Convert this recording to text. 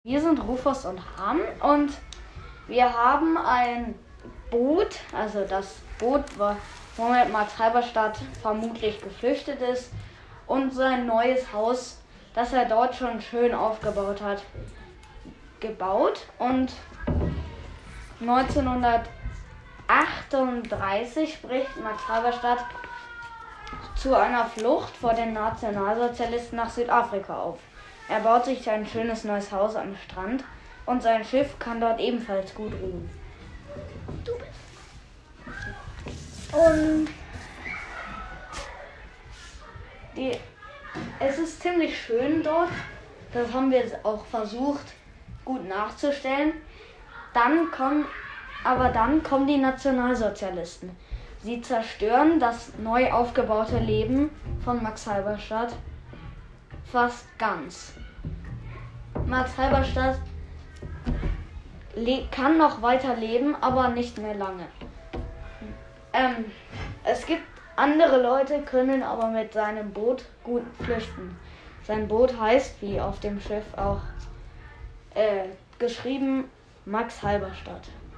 Wir sind Rufus und Ham und wir haben ein Boot, also das Boot, womit Max Halberstadt vermutlich geflüchtet ist, und sein neues Haus, das er dort schon schön aufgebaut hat, gebaut. Und 1938 bricht Max Halberstadt zu einer Flucht vor den Nationalsozialisten nach Südafrika auf. Er baut sich ein schönes neues Haus am Strand und sein Schiff kann dort ebenfalls gut ruhen. Und es ist ziemlich schön dort. Das haben wir auch versucht, gut nachzustellen. Dann kommen die Nationalsozialisten. Sie zerstören das neu aufgebaute Leben von Max Halberstadt fast ganz. Max Halberstadt kann noch weiter leben, aber nicht mehr lange. Es gibt andere Leute, können aber mit seinem Boot gut flüchten. Sein Boot heißt, wie auf dem Schiff auch geschrieben, Max Halberstadt.